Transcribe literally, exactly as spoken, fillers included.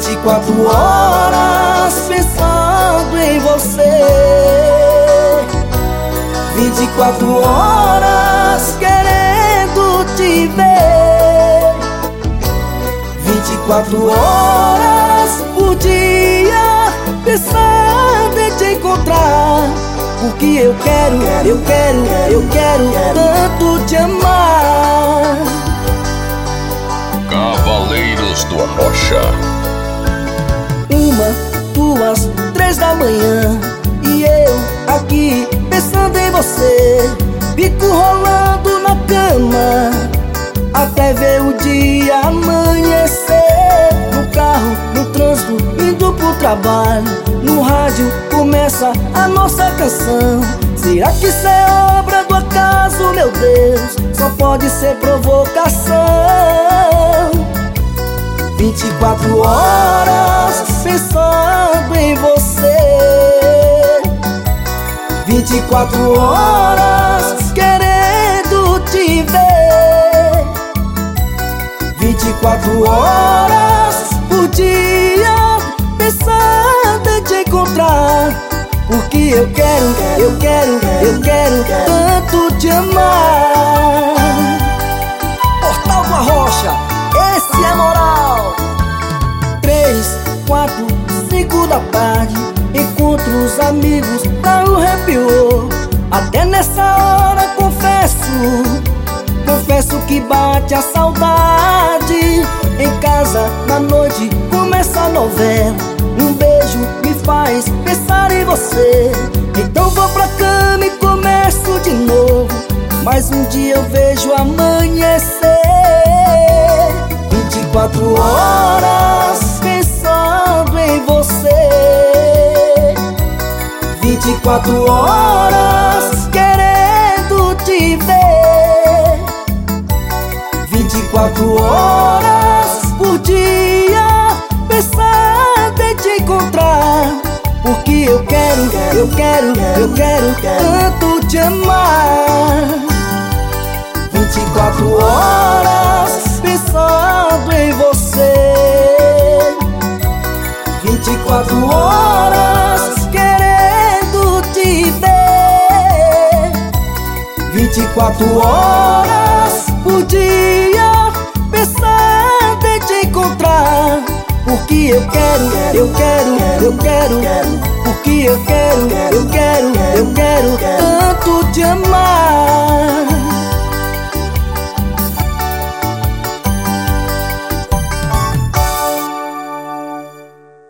vinte e quatro horas pensando em você, vinte e quatro horas querendo te ver, vinte e quatro horas por dia pensando em te encontrar. Porque eu quero, eu quero, eu quero tanto te amar. Cavaleiros do Arrocha. Uma, duas, três da manhã e eu aqui pensando em você. Fico rolando na cama até ver o dia amanhecer. No carro, no trânsito, indo pro trabalho, no rádio começa a nossa canção. Será que isso é obra do acaso, meu Deus? Só pode ser provocação. Vinte e quatro horas pensando em você, vinte e quatro horas querendo te ver, vinte e quatro horas por dia pensando em te encontrar. Porque eu quero, eu quero, eu quero tanto te amar. Portal do Arrocha, esse é moral. Três, quatro, cinco da tarde, encontro os amigos, carro arrepiou. Até nessa hora confesso, confesso que bate a saudade. Em casa, na noite, começa a novela. Um beijo me faz pensar em você. Então vou pra cama e começo de novo. Mas um dia eu vejo amanhecer. Vinte e quatro horas pensando em você, vinte e quatro horas querendo te ver, vinte e quatro horas por dia pensando em te encontrar. Porque eu quero, eu quero, eu quero tanto te amar. Vinte e quatro horas pensando em você, vinte e quatro horas querendo te ver, vinte e quatro horas por dia pensando em te encontrar. Porque eu quero, eu quero, eu quero, porque eu quero, eu quero, eu quero tanto te amar.